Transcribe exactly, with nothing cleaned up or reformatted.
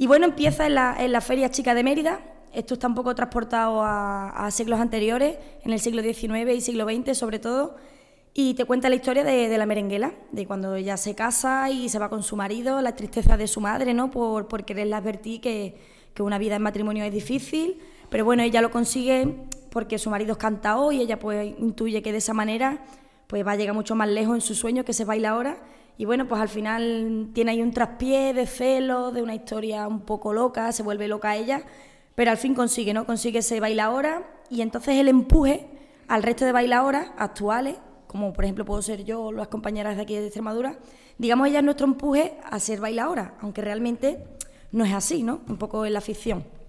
Y bueno, empieza en la, en la Feria Chica de Mérida. Esto está un poco transportado a, a siglos anteriores, en el siglo diecinueve y siglo veinte sobre todo, y te cuenta la historia de, de la merenguela, de cuando ella se casa y se va con su marido, la tristeza de su madre, ¿no? por, por quererle advertir que, que una vida en matrimonio es difícil, pero bueno, ella lo consigue porque su marido es cantao y ella pues intuye que de esa manera pues va a llegar mucho más lejos en su sueño, que se baila ahora. Y bueno, pues al final tiene ahí un traspié de celos, de una historia un poco loca, se vuelve loca ella, pero al fin consigue, ¿no? Consigue ese bailaora y entonces el empuje al resto de bailaoras actuales, como por ejemplo puedo ser yo o las compañeras de aquí de Extremadura, digamos, ella es nuestro empuje a ser bailaora, aunque realmente no es así, ¿no? Un poco en la ficción.